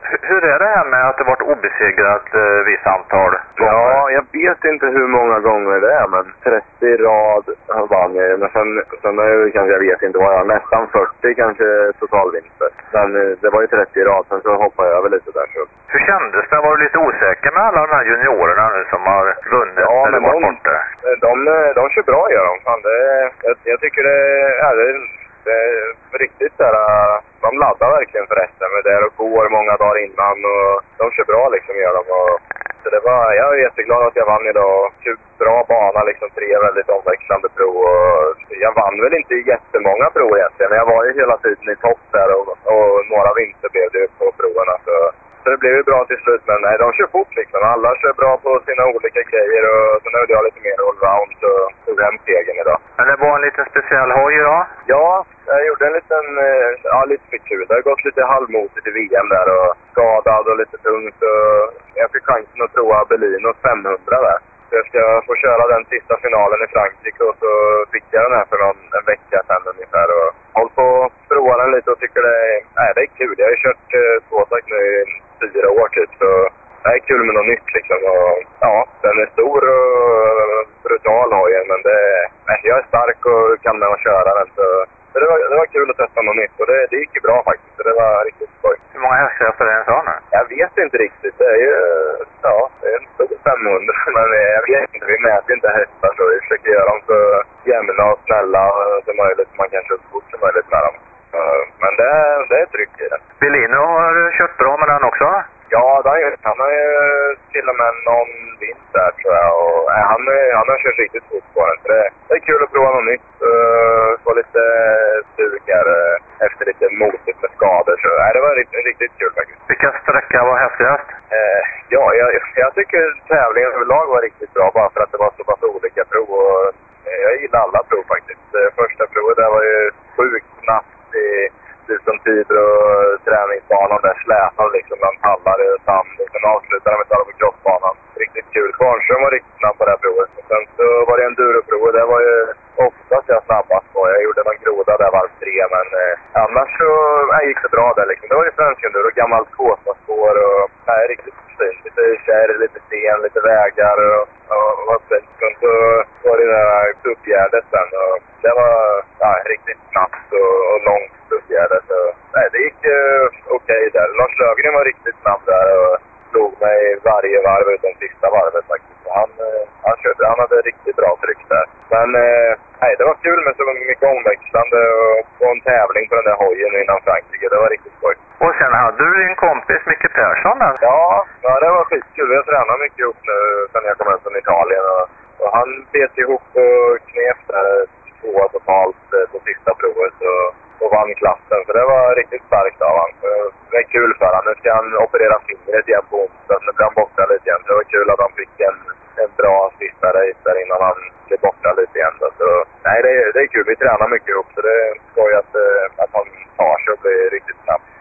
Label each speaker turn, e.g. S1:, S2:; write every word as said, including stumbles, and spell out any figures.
S1: Hur är det här med att det varit obesegrat eh, visst antal gånger?
S2: Ja, jag vet inte hur många gånger det är, men trettio i rad han vann jag. Men sen, sen är det kanske, jag vet inte vad jag har, nästan fyrtio kanske totalvinster. Men eh, det var ju trettio i rad, sen så hoppade jag över lite där. Så.
S1: Hur kändes det? Var du lite osäker med alla de här juniorerna nu som har vunnit?
S2: Ja,
S1: men
S2: de, de, de, de kör bra gör de. Fan, det, jag, jag tycker det är... Det, Det är riktigt där, de laddar verkligen för resten med det och går många dagar innan och de kör bra liksom gör de. Och, så det var, jag är jätteglad att jag vann idag. Bra bana, liksom tre väldigt omväxlande prov och jag vann väl inte jättemånga prov egentligen, men jag var ju hela tiden i topp där och, och några vinster blev det på proverna. Så, så det blev ju bra till slut, men nej, de kör fort liksom. Alla kör bra på sina olika grejer och så nu är jag lite mer allround så tog hem segern idag.
S1: Men det var en liten speciell hoj idag?
S2: Ja, jag gjorde en liten, ja lite för kul. Det har gått lite halvmotigt i V M där och skadad och lite tungt. Och jag fick chansen att prova Bellinos femhundra där. Så jag ska få köra den sista finalen i Frankrike och så fick jag den här för någon, en vecka sedan ungefär. Och håll på att prova den lite och tycker det är, nej, det är kul. Jag har ju kört eh, tvåtakt nu i fyra år typ så det är kul med något nytt liksom. Och, ja, den är stor och brutal hojen men det, nej, jag är stark och kan med att köra den så... Så det var, det var kul att testa något nytt och det, det gick ju bra faktiskt, så det var riktigt skoj.
S1: Hur många hästar är det en sån här?
S2: Jag vet inte riktigt, det är ju, ja, det är en stor femhundra, men jag vet inte, vi mäter inte hästar så vi försöker göra dem så jämna och snälla som möjligt, man kan köra så fort som möjligt med dem. Men det, det är tryggt i den.
S1: Bellino har kört bra med den också?
S2: Ja, det har ju, han har ju till och med någon vinst där tror jag och äh, han, han har kört riktigt fort på den. Så det, det är kul att prova något nytt och få lite stuk här efter lite motigt med skador. Så äh, det var riktigt, riktigt kul faktiskt.
S1: Vilken sträcka var häftigast?
S2: Eh, ja, jag, jag tycker tävlingen överlag var riktigt bra bara för att det var så pass olika prov och eh, jag gillar alla prov faktiskt. Det första provet där var ju sjukt snabbt i som tider och träningsbanan där släpade liksom bland pallar och sand och sen avslutade de med alla på crossbanan. Riktigt kul. Kvarnström var riktigt snabb på det här provet. Och sen så var det en duroprov och det var ju oftast jag snabbast på. Jag gjorde någon groda där varv tre men eh, annars så äh, gick det bra där liksom. Det var ju svensk enduro och gammalt kåsaspår och nej, riktigt fint. Lite kärr, lite sten, lite vägar och, och vad fint. Sen så var det där uppgärdet sen och det var ja, riktigt snabbt och, och långt uppgärdet. Så nej, det gick uh, okej okay där. Lars Löfgren var riktigt snabb där och slog mig varje varv utan sista varvet faktiskt. Han, uh, han, körde, han hade riktigt bra tryck där. Men uh, nej, det var kul med så mycket omväxlande och, och en tävling på den där hojen innan Frankrike. Det var riktigt skoj.
S1: Och sen hade du din kompis Micke Persson där?
S2: Ja, ja, det var skitkul. Jag tränar mycket ihop nu sen jag kom hem från Italien. Och, och han bet ihop och knep där två totalt på sista provet och, och vann klassen. Så det var riktigt starkt av han. Det är kul för han. Nu ska han operera fingret igen på onsdag. Nu blir han borta lite igen. Så det var kul att han fick en, en bra sista race där innan han blir borta lite igen. Så nej, det är, det är kul. Vi tränar mycket ihop så det är skoj att, att han tar sig och blir riktigt snabbt.